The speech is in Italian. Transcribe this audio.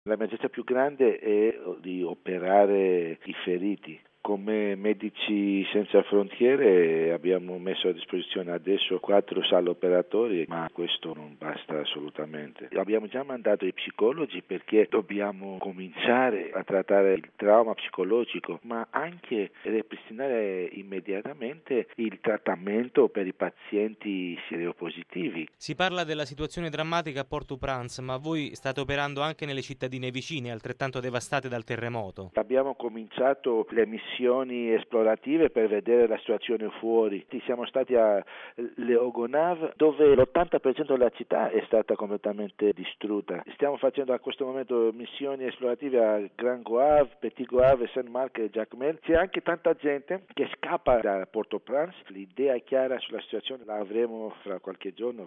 L'emergenza più grande è di operare i feriti. Come Medici Senza Frontiere abbiamo messo a disposizione adesso 4 sale operatori, ma questo non basta assolutamente. Abbiamo già mandato i psicologi perché dobbiamo cominciare a trattare il trauma psicologico, ma anche ripristinare immediatamente il trattamento per i pazienti seropositivi. Si parla della situazione drammatica a Port-au-Prince, ma voi state operando anche nelle cittadine vicine, altrettanto devastate dal terremoto. Abbiamo cominciato le missioni esplorative per vedere la situazione fuori. Siamo stati a Leogonav, dove l'80% della città è stata completamente distrutta. Stiamo facendo a questo momento missioni esplorative a Grand Goave, Petit Goave, Saint-Marc e Jacmel. C'è anche tanta gente che scappa da Port-au-Prince. L'idea è chiara sulla situazione, la avremo fra qualche giorno.